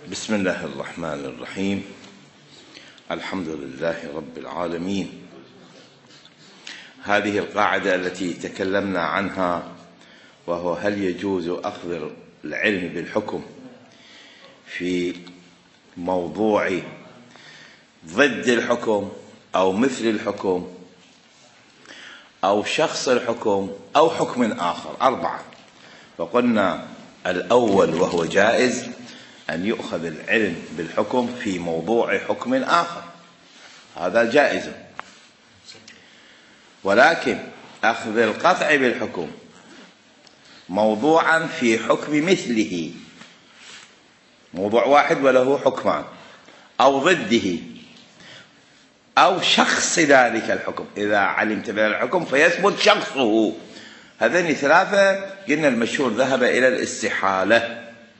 بسم الله الرحمن الرحيم. الحمد لله رب العالمين. هذه القاعدة التي تكلمنا عنها، وهو هل يجوز أخذ العلم بالحكم في موضوع ضد الحكم أو مثل الحكم أو شخص الحكم أو حكم آخر، 4. فقلنا الأول وهو جائز أن يؤخذ العلم بالحكم في موضوع حكم آخر، هذا جائز. ولكن أخذ القطع بالحكم موضوعا في حكم مثله، موضوع واحد وله حكمان، أو ضده أو شخص ذلك الحكم، إذا علمت بالحكم فيثبت شخصه. هذين 3 قلنا المشهور ذهب إلى الاستحالة.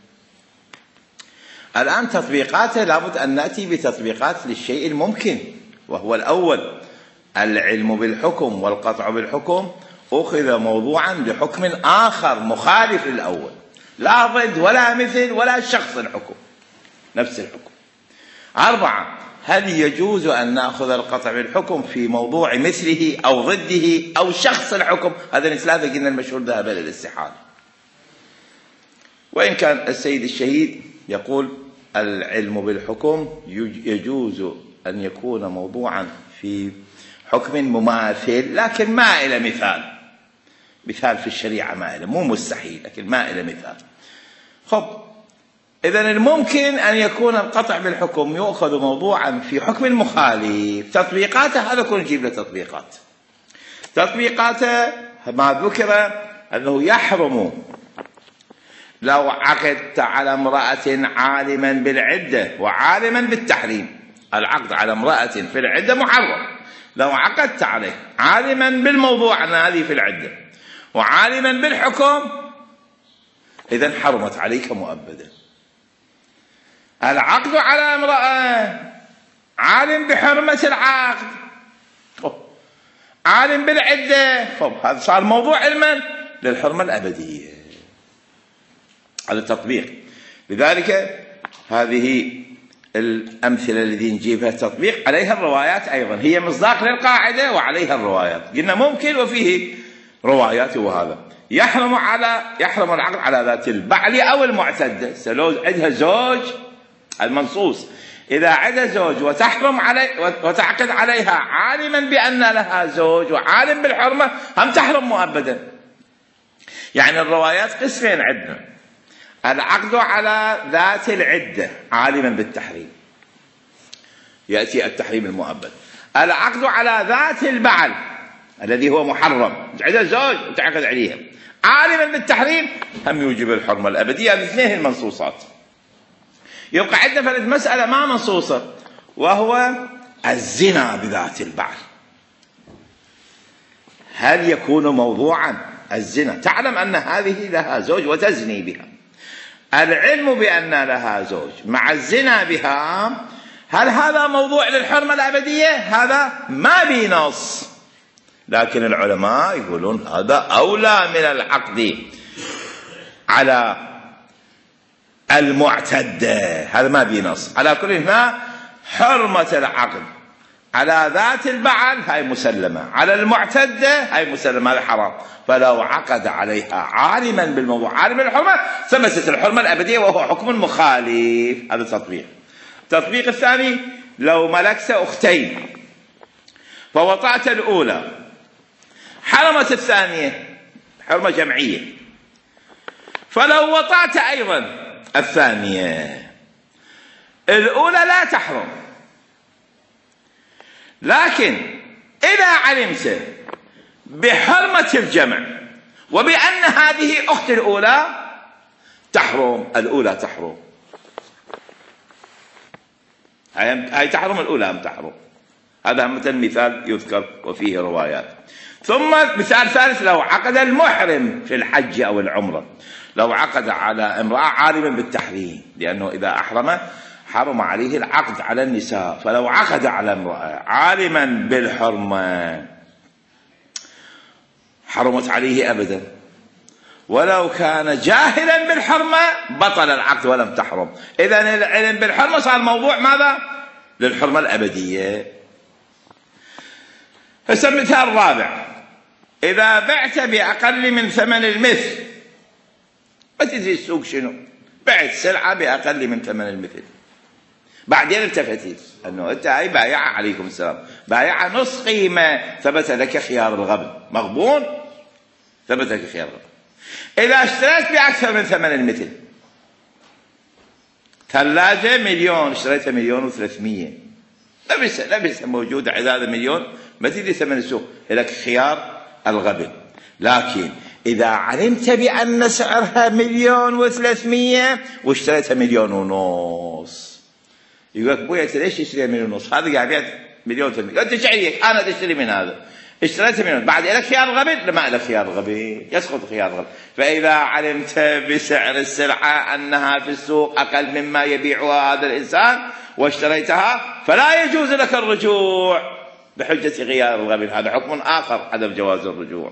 الآن تطبيقاته لابد أن نأتي بتطبيقات للشيء الممكن، وهو الأول العلم بالحكم والقطع بالحكم أخذ موضوعا لحكم آخر مخالف للأول، لا ضد ولا مثل ولا شخص الحكم، نفس الحكم. 4. هل يجوز أن نأخذ القطع بالحكم في موضوع مثله أو ضده أو شخص الحكم؟ هذين 3 قلنا المشهور ذهب إلى الاستحالة. وإن كان السيد الشهيد يقول العلم بالحكم يجوز أن يكون موضوعا في حكم مماثل، لكن ما إلى مثال في الشريعة، ما إلى، مو مستحيل لكن ما إلى مثال. إذن الممكن أن يكون القطع بالحكم يؤخذ موضوعا في حكم مخالف. تطبيقاته هذا كل نجيب له تطبيقاته ما ذكر أنه يحرم لو عقدت على امرأة عالما بالعدة وعالما بالتحريم. العقد على امرأة في العدة محرم، لو عقدت عليه عالما بالموضوع أن هذه في العدة وعالما بالحكم إذن حرمت عليك مؤبدا. العقد على امرأة عالم بحرمة العقد، عالم بالعدة، هذا صار موضوع علما للحرمة الأبدية. هذا التطبيق. لذلك هذه الأمثلة التي نجيبها تطبيق عليها الروايات أيضا، هي مصداق للقاعدة وعليها الروايات. قلنا ممكن وفيه روايات. وهذا يحرم العقد على ذات البعل أو المعتدة. لو عندها زوج المنصوص، إذا عندها زوج وتحرم وتعقد عليها عالما بأن لها زوج وعالم بالحرمة، هم تحرم مؤبدا. يعني الروايات قسمين عندنا: العقد على ذات العدة عالما بالتحريم، يأتي التحريم المؤبد. العقد على ذات البعل الذي هو محرم، عندها زوج وتعقد عليها عالما بالتحريم، هم يوجب الحرمة الأبدية. الاثنين المنصوصات. يبقى عندنا فرد مسألة ما منصوصة، وهو الزنا بذات البعل. هل يكون موضوعا الزنا؟ تعلم أن هذه لها زوج وتزني بها، العلم بأن لها زوج مع الزنا بها، هل هذا موضوع للحرمة الأبدية؟ هذا ما بنص، لكن العلماء يقولون هذا أولى من العقد على المعتدة، هذا ما بنص. على كل هنا حرمة العقد على ذات البعل هاي مسلمة، على المعتدة هاي مسلمة، هذا حرام. فلو عقد عليها عالما بالموضوع عالما بالحرمة ثبتت الحرمة الأبدية، وهو حكم مخالف. هذا تطبيق. التطبيق الثاني: لو ملكت أختين فوطأت الأولى، حرمت الثانية، حرمة جمعية. فلو وطأت أيضا الثانية، الأولى لا تحرم، لكن إذا علمت بحرمة الجمع وبأن هذه أخت الأولى تحرم، الأولى تحرم، هاي تحرم، الأولى هم تحرم. هذا مثال يذكر وفيه روايات. ثم مثال ثالث: لو عقد المحرم في الحج أو العمرة، لو عقد على امرأة عالما بالتحريم، لأنه إذا أحرم حرم عليه العقد على النساء، فلو عقد على امرأة عالما بالحرمة حرمت عليه أبدا. ولو كان جاهلا بالحرمة بطل العقد ولم تحرم. إذن العلم بالحرمة صار موضوع ماذا؟ للحرمة الأبدية. هسه مثال رابع: إذا بعت بأقل من ثمن المثل، ما تدري السوق شنو، بعت سلعة بأقل من ثمن المثل، بعدين التفتت أنه أنت هاي بايعة، عليكم السلام، بايعة نص قيمة، ثبت لك خيار الغبن، مغبون، ثبت لك خيار الغبن. إذا اشتريت بأكثر من ثمن المثل، ثلاجة مليون اشتريتها 1,300,000، لبسها موجودة، عدادة مليون، ما تدري ثمن السوق، لك خيار الغبن. لكن إذا علمت بأن سعرها 1,300,000 واشتريتها 1,500,000، يقول لك ابوي انت ليش تشتري 1,500,000؟ هذا قاعد يبيع 1,800,000، انت شعيك انا تشتري من هذا، اشتريتها 1,000,000، بعد لك خيار الغبن؟ لا، ما لك خيار الغبن، يسقط خيار الغبن. فإذا علمت بسعر السلعة أنها في السوق أقل مما يبيعها هذا الإنسان واشتريتها، فلا يجوز لك الرجوع بحجة غيار الغبن، هذا حكم آخر، عدم جواز الرجوع.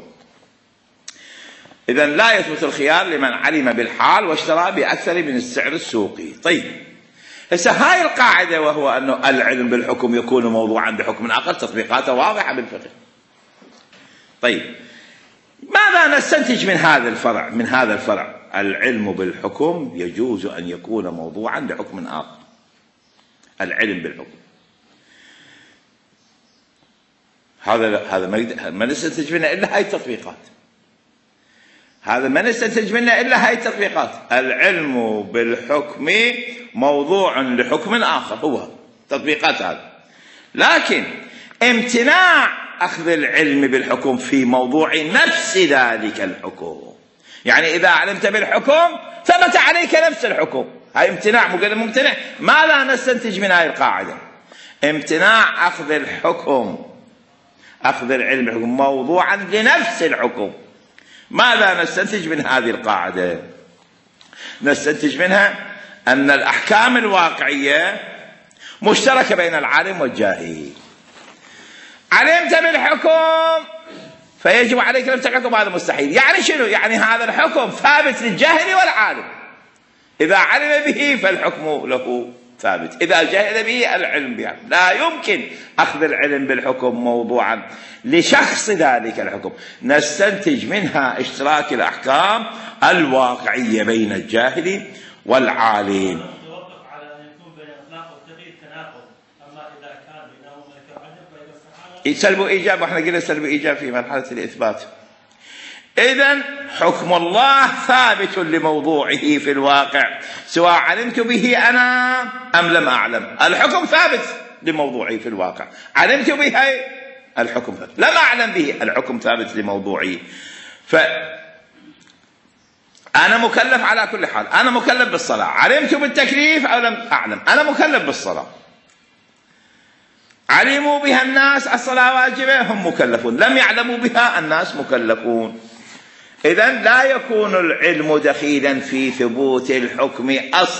إذن لا يثبت الخيار لمن علم بالحال واشترى بأكثر من السعر السوقي. طيب، هسه هاي القاعدة، وهو أنه العلم بالحكم يكون موضوعا بحكم آخر، تطبيقاته واضحة بالفقه. طيب، ماذا نستنتج من هذا الفرع؟ من هذا الفرع العلم بالحكم يجوز أن يكون موضوعا لحكم آخر. العلم بالحكم هذا ما نستنتج منه إلا هاي التطبيقات، هذا ما نستنتج منه إلا هاي التطبيقات. العلم بالحكم موضوع لحكم آخر، هو تطبيقات هذا. لكن امتناع أخذ العلم بالحكم في موضوع نفس ذلك الحكم، يعني إذا علمت بالحكم ثبت عليك نفس الحكم، هاي امتناع، ممتنع. ماذا نستنتج من هاي القاعدة؟ امتناع أخذ الحكم، أخذ العلم بالحكم موضوعا لنفس الحكم. ماذا نستنتج من هذه القاعدة؟ نستنتج منها أن الأحكام الواقعية مشتركة بين العالم والجاهل. علمت بالحكم فيجب عليك نفس الحكم، هذا مستحيل. يعني شنو؟ يعني هذا الحكم ثابت للجاهل والعالم، إذا علم به فالحكم له ثابت، إذا جهل به العلم به. لا يمكن أخذ العلم بالحكم موضوعا لشخص ذلك الحكم. نستنتج منها اشتراك الأحكام الواقعية بين الجاهل والعالم. توقف على أن يكون بين إطلاق والتقييد تناقض، أما إذا كان بينهما ملك وعدم فإذا استحال سلب وإيجاب، وإحنا قلنا سلب وإيجاب في مرحلة الإثبات. إذن حكم الله ثابت لموضوعه في الواقع، سواء علمت به أنا أم لم أعلم، الحكم ثابت لموضوعه في الواقع. علمت به الحكم ثابت، لم أعلم به الحكم ثابت لموضوعه. فأنا مكلف على كل حال، أنا مكلف بالصلاة، علمت بالتكليف أو لم أعلم، أنا مكلف بالصلاة. علموا بها الناس الصلاة واجبة، هم مكلفون، لم يعلموا بها الناس مكلفون. إذن لا يكون العلم دخيلا في ثبوت الحكم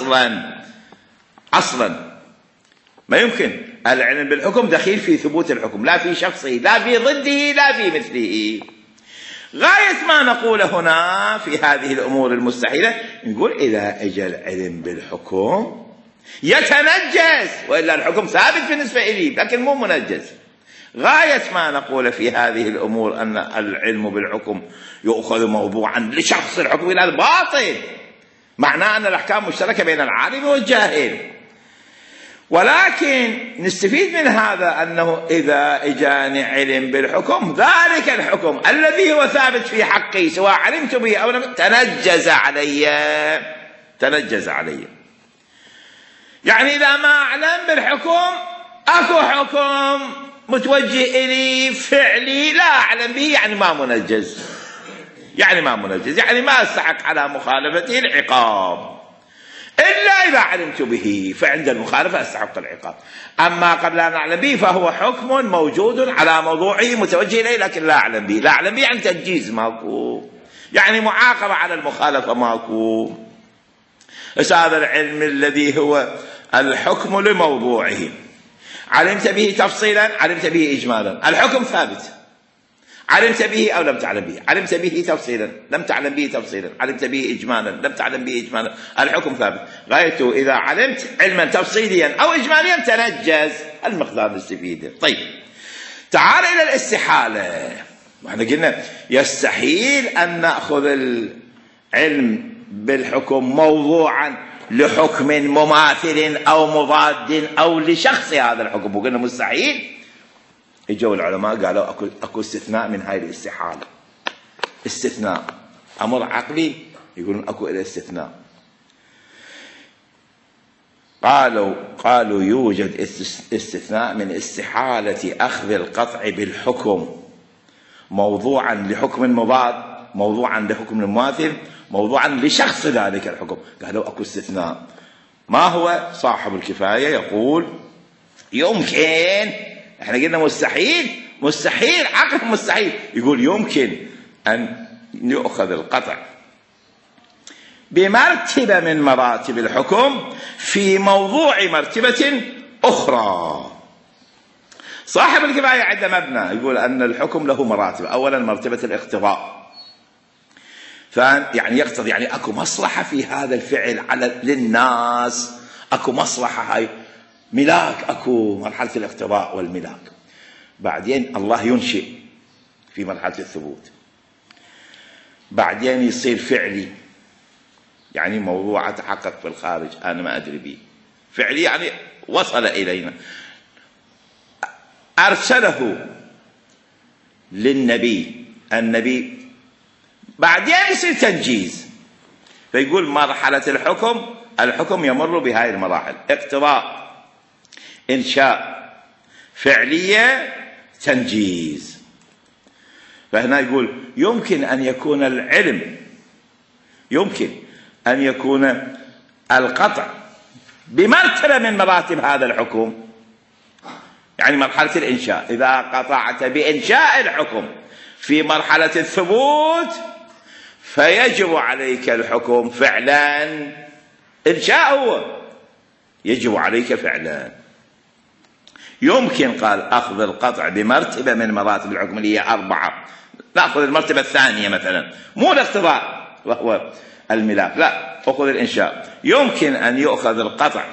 أصلا ما يمكن العلم بالحكم دخيل في ثبوت الحكم، لا في شخصه، لا في ضده، لا في مثله. غاية ما نقول هنا في هذه الأمور المستحيلة، نقول إذا أجى العلم بالحكم يتنجس، وإلا الحكم ثابت بالنسبة إليه لكن مو منجس. غاية ما نقول في هذه الأمور أن العلم بالحكم يؤخذ موضوعا لشخص الحكم، إلى الباطل، معناه أن الأحكام مشتركة بين العالم والجاهل. ولكن نستفيد من هذا أنه إذا إجاني علم بالحكم، ذلك الحكم الذي هو ثابت في حقي سواء علمت به أو لم، تنجز علي. يعني إذا ما أعلم بالحكم، أكو حكم متوجه إلي فعلي لا أعلم به، يعني ما منجز، يعني ما أستحق على مخالفته العقاب، إلا إذا علمت به، فعند المخالفة أستحق العقاب. أما قبل أن أعلم به فهو حكم موجود على موضوعه متوجه إليه لكن لا أعلم به. لا أعلم به يعني تنجيز ماكو، يعني معاقبة على المخالفة ماكو. بس هذا العلم الذي هو الحكم لموضوعه، علمت به تفصيلا، علمت به إجمالا، الحكم ثابت. علمت به أو لم تعلم به، علمت به تفصيلا، لم تعلم به تفصيلا، علمت به إجمالا، لم تعلم به إجمالا، الحكم ثابت. غايته إذا علمت علما تفصيليا أو إجماليا تنجز، المقدار نستفيده. طيب تعال إلى الاستحالة. وإحنا قلنا يستحيل أن نأخذ العلم بالحكم موضوعا لحكم مماثل أو مضاد أو لشخص هذا الحكم، وقلنا مستحيل. اجوا العلماء قالوا اكو استثناء من هاي الاستحالة. استثناء امر عقلي يقولون اكو الى استثناء. قالوا يوجد استثناء من استحالة اخذ القطع بالحكم موضوعا لحكم مضاد، موضوعا لحكم مماثل، موضوعا لشخص ذلك الحكم. قالوا اكو استثناء. ما هو؟ صاحب الكفاية يقول يمكن، احنا قلنا مستحيل عقل مستحيل، يقول يمكن ان يؤخذ القطع بمرتبة من مراتب الحكم في موضوع مرتبة اخرى. صاحب الكفاية عنده مبنى يقول ان الحكم له مراتب. اولا مرتبة الاقتضاء، يعني يقتضي، يعني اكو مصلحة في هذا الفعل للناس، اكو مصلحة، هاي ملاك، اكو مرحلة الاقتضاء والملاك. بعدين الله ينشئ في مرحلة الثبوت، بعدين يصير فعلي، يعني موضوع تحقق في الخارج انا ما ادري به، فعلي يعني وصل الينا، ارسله للنبي، النبي بعدين يصير تنجيز. فيقول مرحلة الحكم يمر بهاي المراحل: اقتضاء، إنشاء، فعلية، تنجيز. فهنا يقول يمكن أن يكون العلم، يمكن أن يكون القطع بمرتبة من مراتب هذا الحكم، يعني مرحلة الإنشاء. إذا قطعت بإنشاء الحكم في مرحلة الثبوت فيجب عليك الحكم فعلا، إنشاء هو يجب عليك فعلا. يمكن قال أخذ القطع بمرتبة من مراتب الحكم اللي هي 4، نأخذ المرتبة الثانية مثلا، مو الاقتضاء وهو الملاك، لا، أخذ الإنشاء. يمكن أن يؤخذ القطع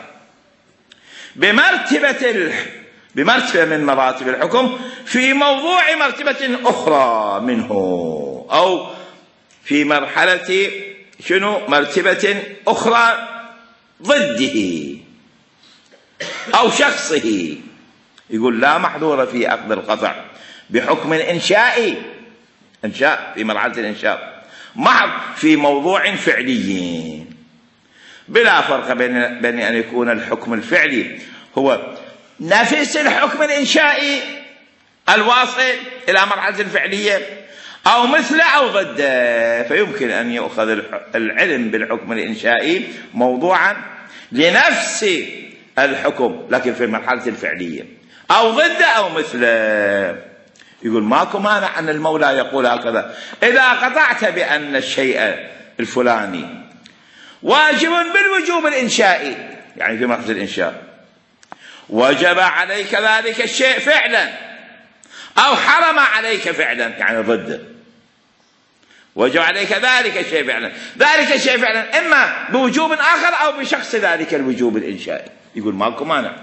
بمرتبة من مراتب الحكم في موضوع مرتبة أخرى منه، أو في مرحلة مرتبة أخرى ضده أو شخصه. يقول لا محظور في أخذ القطع بحكم إنشائي، إنشاء في مرحلة الإنشاء، محض في موضوع فعلي، بلا فرق بين أن يكون الحكم الفعلي هو نفس الحكم الإنشائي الواصل إلى مرحلة الفعلية، أو مثله أو ضده. فيمكن أن يؤخذ العلم بالحكم الإنشائي موضوعا لنفس الحكم لكن في المرحلة الفعلية، أو ضده أو مثله. يقول ماكو مانع أن المولى يقول هكذا: إذا قطعت بأن الشيء الفلاني واجب بالوجوب الإنشائي، يعني في مرحلة الإنشاء، وجب عليك ذلك الشيء فعلا، أو حرم عليك فعلا، يعني ضده، وجب عليك ذلك الشيء فعلا، ذلك الشيء فعلا إما بوجوب آخر أو بشخص ذلك الوجوب الإنشائي. يقول ماكو مانع.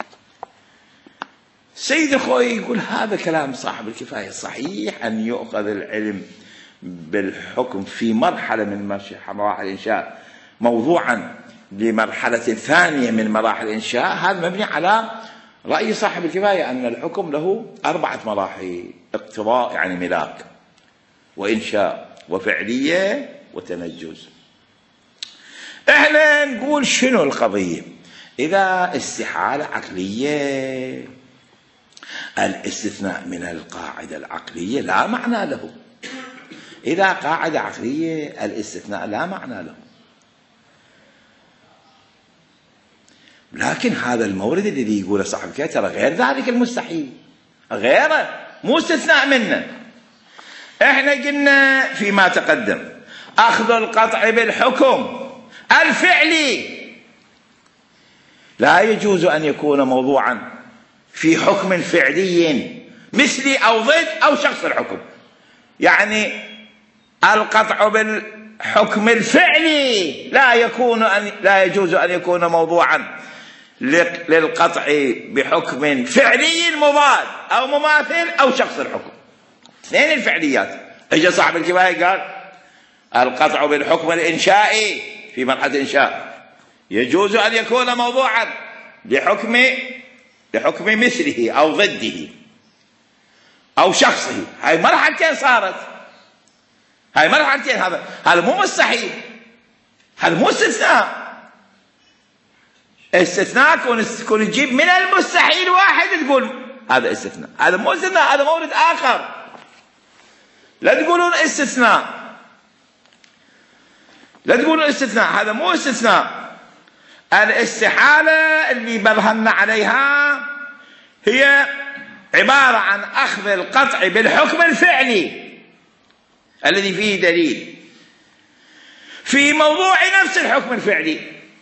سيد أخوي يقول هذا كلام صاحب الكفاية صحيح، أن يؤخذ العلم بالحكم في مرحلة من مراحل الإنشاء موضوعا لمرحلة ثانية من مراحل الإنشاء. هذا مبني على رأي صاحب الكفاية أن الحكم له 4 مراحل: اقتضاء يعني ملاك، وإنشاء، وفعلية، وتنجز. احنا نقول شنو القضية؟ إذا استحالة عقلية، الاستثناء من القاعدة العقلية لا معنى له. إذا قاعدة عقلية الاستثناء لا معنى له. لكن هذا المورد الذي يقوله صاحب الكفاية ترى غير ذلك المستحيل، غيره، مو استثناء منه. احنا قلنا فيما تقدم أخذ القطع بالحكم الفعلي لا يجوز أن يكون موضوعا في حكم فعلي مثلي أو ضد أو شخص الحكم، يعني القطع بالحكم الفعلي لا يجوز أن يكون موضوعا للقطع بحكم فعلي مضاد أو مماثل أو شخص الحكم. اثنين الفعليات. اجى صاحب الكفاية قال القطع بالحكم الإنشائي في مرحلة الإنشاء يجوز أن يكون موضوعا لحكم مثله أو ضده أو شخصه. هاي مرحلتين صارت، هاي مرحلتين. هذا مو مستحيل، هذا مو استثناء. استثناء كون تجيب من المستحيل واحد تقول هذا استثناء. هذا مو استثناء، هذا مورد آخر. لا تقولون استثناء، لا تقولون استثناء، هذا مو استثناء. الاستحالة اللي برهنا عليها هي عبارة عن أخذ القطع بالحكم الفعلي الذي فيه دليل في موضوع نفس الحكم الفعلي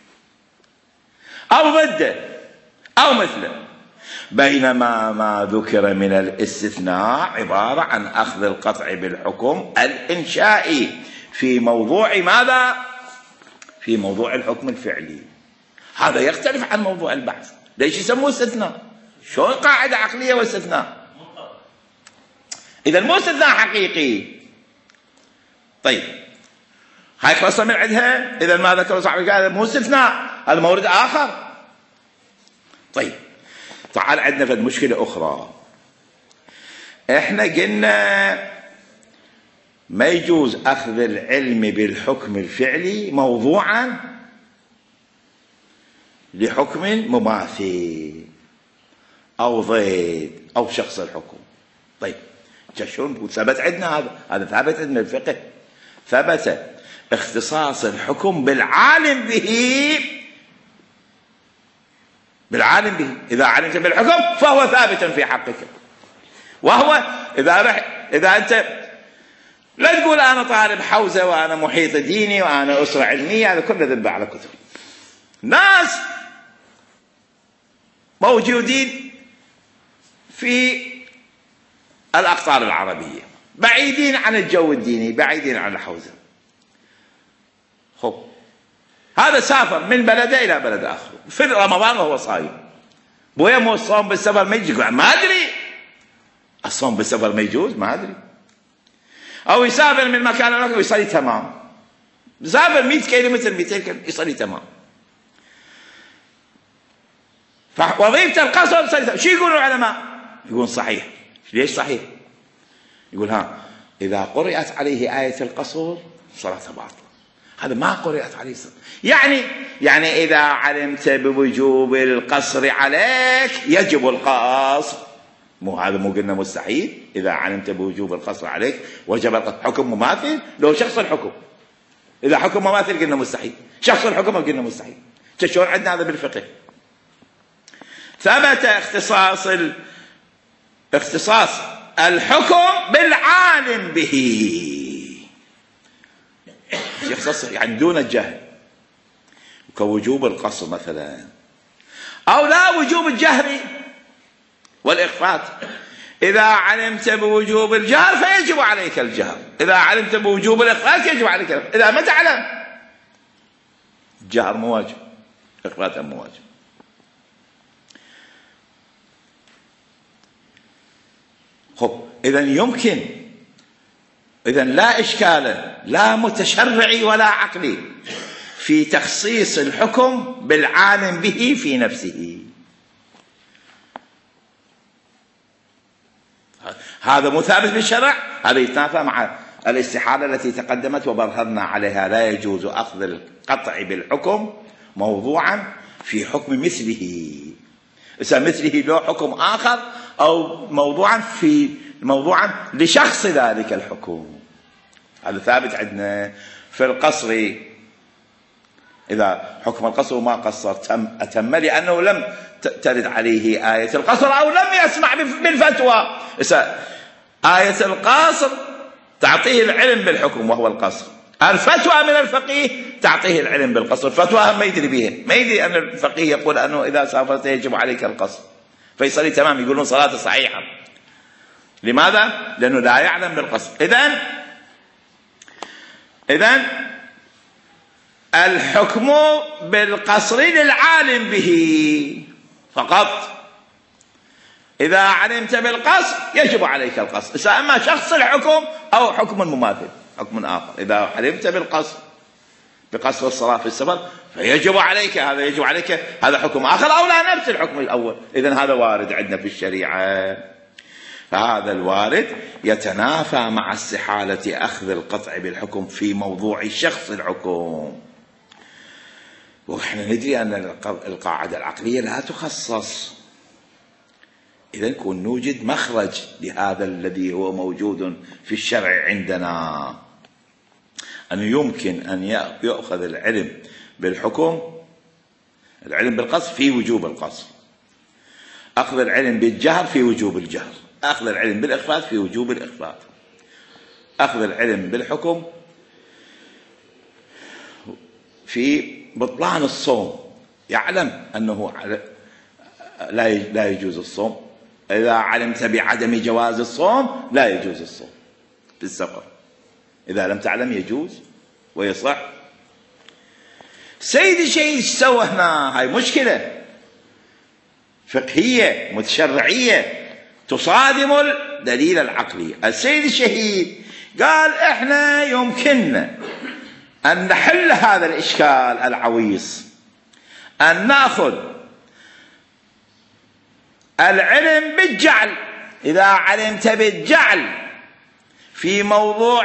أو ضده أو مثله، بينما ما ذكر من الاستثناء عبارة عن أخذ القطع بالحكم الإنشائي في موضوع ماذا؟ في موضوع الحكم الفعلي. هذا يختلف عن موضوع البحث. ليش يسموه استثناء؟ شلون قاعدة عقلية واستثناء؟ إذا مو استثناء حقيقي. طيب هاي خلصنا من عندها. إذا ما ذكر صاحب هذا مو استثناء، هذا مورد آخر. طيب تعال عندنا في مشكلة أخرى. إحنا قلنا ما يجوز أخذ العلم بالحكم الفعلي موضوعا لحكم مماثل أو ضد أو شخص الحكم. طيب شلون ثبت عندنا هذا ثابت عندنا الفقه، ثبت اختصاص الحكم بالعالم به. إذا علمت بالحكم فهو ثابت في حقك. وهو إذا أنت لا تقول أنا طالب حوزة وأنا محيط ديني وأنا أسرة علمية، هذا كله ذنب على كتب. ناس موجودين في الأقطار العربية بعيدين عن الجو الديني، بعيدين عن الحوزة. خب هذا سافر من بلده إلى بلد آخر في رمضان وهو صايم. بويا مو الصوم بالسفر ما يجوز؟ ما أدري. الصوم بالسفر ما يجوز؟ ما أدري. أو يسافر من مكان لمكان ويصلي تمام. يسافر 100 كيلومتر 200 كيلومتر يصلي تمام. فوظيفة القصر يصلي تمام. شو يقولون العلماء؟ يقولون صحيح. ليش صحيح؟ يقول إذا قرأت عليه آية القصر صلاته باطلة. هذا ما قرأت عليه صلاة. يعني إذا علمت بوجوب القصر عليك يجب القصر. هذا مو قلنا مستحيل. إذا علمت بوجوب القصر عليك وجب القصر. حكم مماثل لو شخص الحكم. إذا حكم مماثل قلنا مستحيل، شخص الحكم قلنا مستحيل. شلون عندنا هذا بالفقه؟ ثبت اختصاص الحكم بالعالم به، يختص يعني دون الجهل، كوجوب القصر مثلا، أو لا وجوب الجهر والإخفات. إذا علمت بوجوب الجهر فيجب عليك الجهر، إذا علمت بوجوب الإخفات يجب عليك الإخفات. إذا ما تعلم الجهر مو واجب، إخفات مو واجب. خب إذن يمكن، إذن لا إشكال لا متشرعي ولا عقلي في تخصيص الحكم بالعالم به في نفسه. هذا مو ثابت بالشرع، هذا يتنافى مع الاستحالة التي تقدمت وبرهنا عليها. لا يجوز أخذ القطع بالحكم موضوعا في حكم مثله، مثله له حكم آخر، أو موضوعا لشخص ذلك الحكم. هذا ثابت عندنا في القصر. إذا حكم القصر ما قصر أتم لأنه لم ترد عليه آية القصر أو لم يسمع بالفتوى. آية القصر تعطيه العلم بالحكم وهو القصر، الفتوى من الفقيه تعطيه العلم بالقصر. الفتوى ما يدري بها، ما يدري أن الفقيه يقول أنه إذا سافرت يجب عليك القصر فيصلي تمام، يقولون صلاته صحيحة. لماذا؟ لأنه لا يعلم بالقصر. إذن الحكم بالقصر للعالم به فقط. إذا علمت بالقصر يجب عليك القصر، إما شخص الحكم أو حكم مماثل، حكم آخر. إذا علمت بالقصر بقصر الصلاة في السفر فيجب عليك هذا، يجب عليك هذا حكم آخر أو لا نفس الحكم الأول. إذن هذا وارد عندنا في الشريعة. فهذا الوارد يتنافى مع استحالة أخذ القطع بالحكم في موضوع شخص الحكم. ونحن ندري أن القاعدة العقلية لا تخصص. إذن كون نوجد مخرج لهذا الذي هو موجود في الشرع عندنا، أنه يمكن أن يأخذ العلم بالحكم، العلم بالقصر في وجوب القصر، أخذ العلم بالجهر في وجوب الجهر، أخذ العلم بالإخفاء في وجوب الإخفاء، أخذ العلم بالحكم في بطلان الصوم، يعلم أنه لا يجوز الصوم. إذا علمت بعدم جواز الصوم لا يجوز الصوم في السفر، إذا لم تعلم يجوز ويصح. سيد الشهيد سوى هنا؟ هاي مشكلة فقهية متشرعية تصادم الدليل العقلي. السيد الشهيد قال إحنا يمكننا أن نحل هذا الإشكال العويص، أن نأخذ العلم بالجعل. إذا علمت بالجعل في موضوع،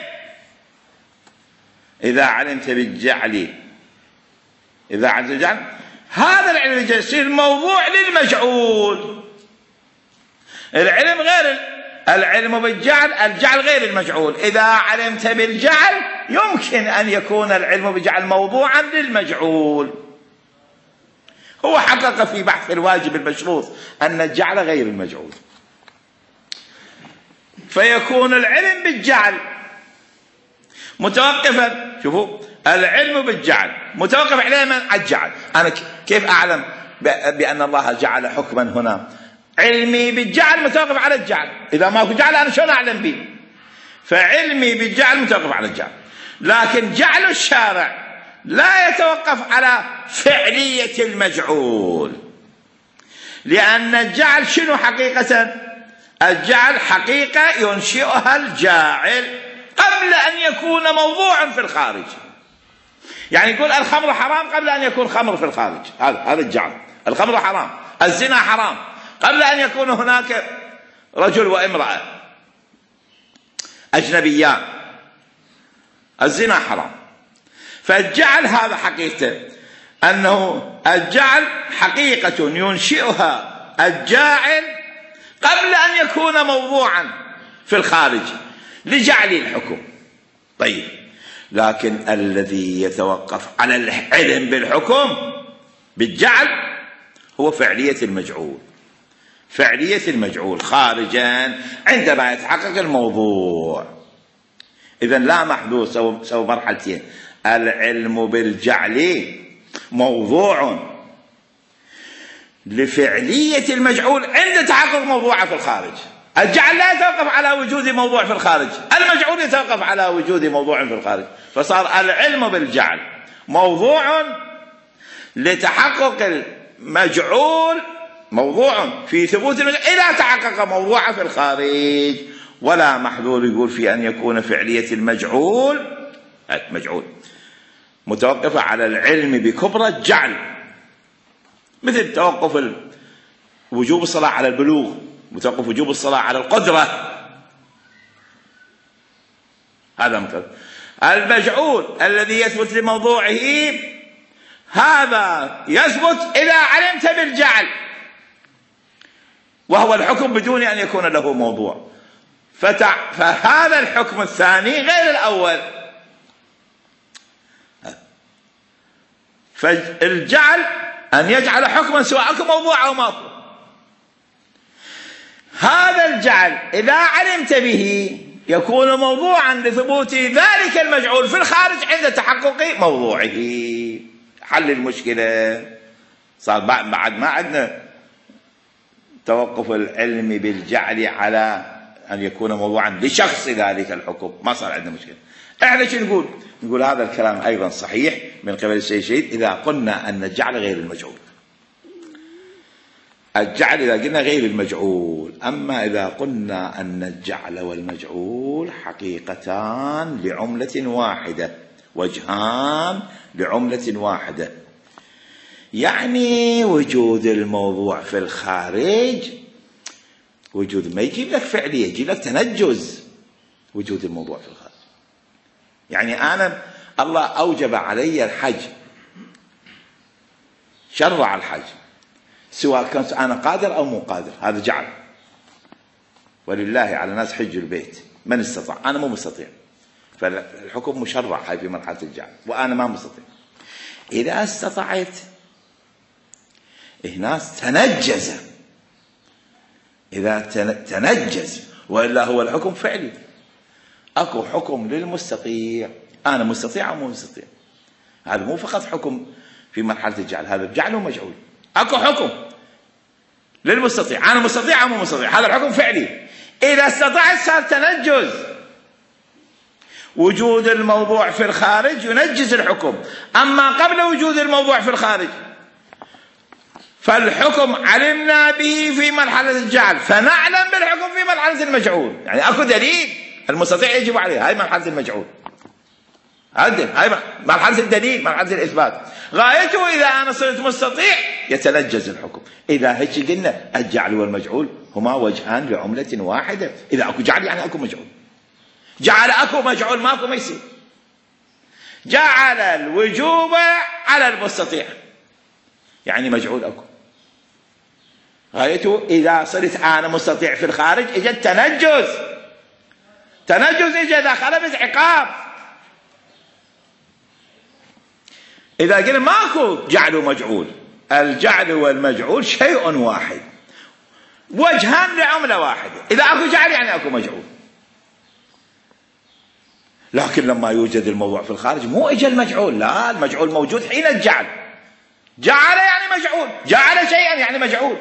إذا علمت بالجعل، إذا علمت بالجعل هذا العلم يصير موضوع للمجعول. العلم غير العلم بالجعل، الجعل غير المجعول. إذا علمت بالجعل يمكن أن يكون العلم بالجعل موضوعا للمجعول. هو حقق في بحث الواجب المشروط أن الجعل غير المجعول، فيكون العلم بالجعل متوقفا. شوفوا، العلم بالجعل متوقف على الجعل. أنا كيف أعلم بأن الله جعل حكما هنا؟ علمي بالجعل متوقف على الجعل. إذا ما في جعل أنا شلون أعلم به؟ فعلمي بالجعل متوقف على الجعل. لكن جعل الشارع لا يتوقف على فعلية المجعول، لأن الجعل شنو حقيقة؟ الجعل حقيقة ينشئها الجاعل قبل أن يكون موضوعا في الخارج. يعني يقول الخمر حرام قبل أن يكون خمر في الخارج، هذا الجعل. الخمر حرام، الزنا حرام قبل أن يكون هناك رجل وامرأة أجنبيان، الزنا حرام. فالجعل هذا حقيقة أنه الجعل حقيقة ينشئها الجاعل قبل أن يكون موضوعا في الخارج لجعل الحكم. طيب، لكن الذي يتوقف على العلم بالحكم بالجعل هو فعلية المجعول. فعلية المجعول خارجا عندما يتحقق الموضوع. إذن لا محدود، سوى مرحلتين. العلم بالجعل موضوع لفعلية المجعول عند تحقق موضوعه في الخارج. الجعل لا يتوقف على وجود موضوع في الخارج، المجعول يتوقف على وجود موضوع في الخارج. فصار العلم بالجعل موضوع لتحقق المجعول، موضوع في ثبوت المجعول إذا تحقق موضوعه في الخارج. ولا محذور يقول في أن يكون فعلية المجعول متوقفة على العلم بكبرى الجعل، مثل توقف وجوب الصلاة على البلوغ، متوقف وجوب الصلاة على القدرة. هذا مثل المجعول الذي يثبت لموضوعه، هذا يثبت إذا علمت بالجعل، وهو الحكم بدون أن يكون له موضوع. فهذا الحكم الثاني غير الأول. فالجعل أن يجعل حكما سواء موضوع أو ماضي. هذا الجعل إذا علمت به يكون موضوعا لثبوت ذلك المجعول في الخارج عند تحقق موضوعه. حل المشكلة. صار بعد ما عندنا توقف العلم بالجعل على أن يكون موضوعا لشخص ذلك الحكم، ما صار عندنا مشكلة. احنا شو نقول؟ نقول هذا الكلام أيضا صحيح من قبل السيد الشهيد إذا قلنا أن الجعل غير المجعول. الجعل إذا قلنا غير المجعول، أما إذا قلنا أن الجعل والمجعول حقيقتان لعملة واحدة، وجهان لعملة واحدة، يعني وجود الموضوع في الخارج وجود ما يجيب لك فعلية، يجيب لك تنجز. وجود الموضوع في الخارج يعني أنا الله أوجب علي الحج، شرع الحج، سواء كنت أنا قادر أو مو قادر، هذا جعل. ولله على الناس حج البيت من استطاع، أنا مو مستطيع، فالحكم مشرع هاي في مرحلة الجعل وأنا ما مستطيع. إذا استطعت هنا تنجز، إذا تنجز، وإلا هو الحكم فعلي. أكو حكم للمستطيع، أنا مستطيع أو مو مستطيع، هذا مو فقط حكم في مرحلة الجعل، هذا جعل ومجعول. أكو حكم للمستطيع، أنا مستطيع أو مو مستطيع، هذا الحكم فعلي. إذا استطعت صار تنجز، وجود الموضوع في الخارج ينجز الحكم. أما قبل وجود الموضوع في الخارج فالحكم علمنا به في مرحلة الجعل، فنعلم بالحكم في مرحلة المجعول. يعني أكو دليل المستطيع يجب عليه، هاي مرحلة المجعول، هاي مرحلة الدليل، مرحلة الإثبات. غايته إذا أنا صرت مستطيع يتنجز الحكم. إذا هيك قلنا الجعل والمجعول هما وجهان لعملة واحدة. إذا أكو جعل يعني أكو مجعول، جعل أكو مجعول ماكو ما يصير. جعل الوجوب على المستطيع يعني مجعول أكو. غايته إذا صرت أنا مستطيع في الخارج إجت تنجز، تنجز إجا إذا خلفت عقاب. إذا قلنا ماكو جعل ومجعول، الجعل والمجعول شيء واحد، وجهان لعملة واحدة. إذا أكو جعل يعني أكو مجعول. لكن لما يوجد الموضوع في الخارج مو إجا المجعول، لا، المجعول موجود حين الجعل. جعل يعني مجعول، جعل شيئا يعني مجعول.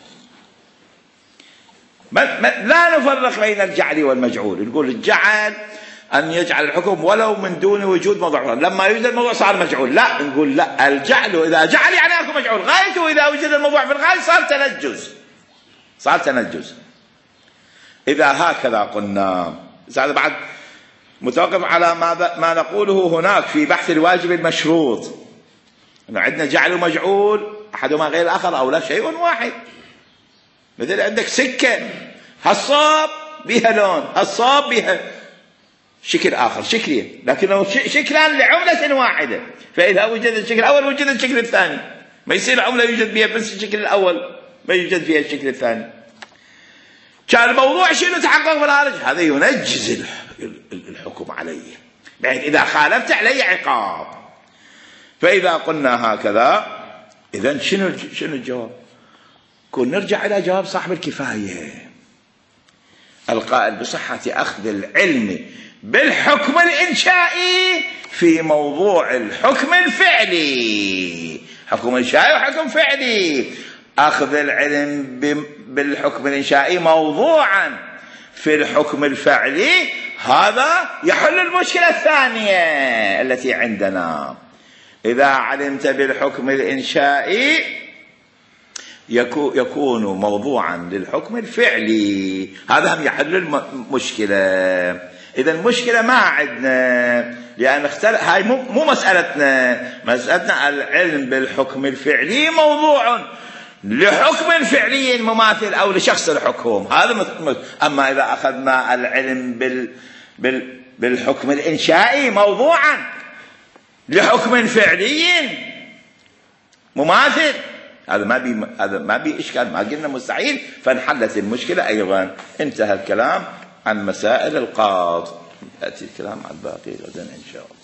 لا نفرق بين الجعل والمجعول. نقول الجعل أن يجعل الحكم ولو من دون وجود موضوع، لما يوجد الموضوع صار مجعول. لا، نقول لا، الجعل إذا جعل يعني أكو مجعول، غايته إذا وجد الموضوع في الخارج صار تنجز، صار تنجز. إذا هكذا قلنا، هذا بعد متوقف على ما نقوله هناك في بحث الواجب المشروط. عندنا جعل ومجعول أحدهما غير الآخر أو لا شيء واحد. مثل عندك سكة، هالصاب بها لون، هالصاب بها شكل آخر، شكلين، لكنه شكلان لعملة واحدة. فإذا وجد الشكل الأول وجد الشكل الثاني، ما يصير عملة يوجد بها بس الشكل الأول ما يوجد فيها الشكل الثاني. كان الموضوع شنو تحقق بالخارج، هذا ينجز الحكم عليه، بحيث إذا خالفت علي عقاب. فإذا قلنا هكذا إذن شنو الجواب؟ كون نرجع إلى جواب صاحب الكفاية القائل بصحة أخذ العلم بالحكم الإنشائي في موضوع الحكم الفعلي. حكم إنشائي وحكم فعلي. أخذ العلم بالحكم الإنشائي موضوعا في الحكم الفعلي، هذا يحل المشكلة الثانية التي عندنا. إذا علمت بالحكم الإنشائي يكون موضوعا للحكم الفعلي، هذا هم يحل المشكلة. إذا المشكلة ما عندنا، لأن هاي مو مسألتنا العلم بالحكم الفعلي موضوع لحكم فعلي مماثل أو لشخص الحكم، هذا أما إذا أخذنا العلم بالحكم الإنشائي موضوعا لحكم فعلي مماثل، هذا ما بي إشكال، ما قلنا مستحيل، فانحلت المشكلة أيضا. انتهى الكلام عن مسائل القاض، يأتي الكلام عن باقي غدا إن شاء الله.